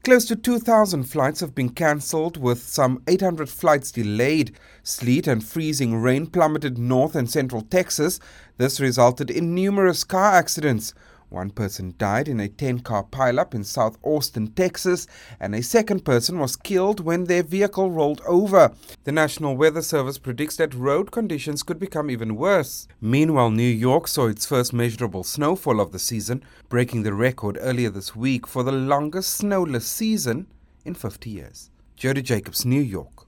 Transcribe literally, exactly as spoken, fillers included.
Close to two thousand flights have been cancelled, with some eight hundred flights delayed. Sleet and freezing rain plummeted north and central Texas. This resulted in numerous car accidents. One person died in a ten-car pileup in South Austin, Texas, and a second person was killed when their vehicle rolled over. The National Weather Service predicts that road conditions could become even worse. Meanwhile, New York saw its first measurable snowfall of the season, breaking the record earlier this week for the longest snowless season in fifty years. Jody Jacobs, New York.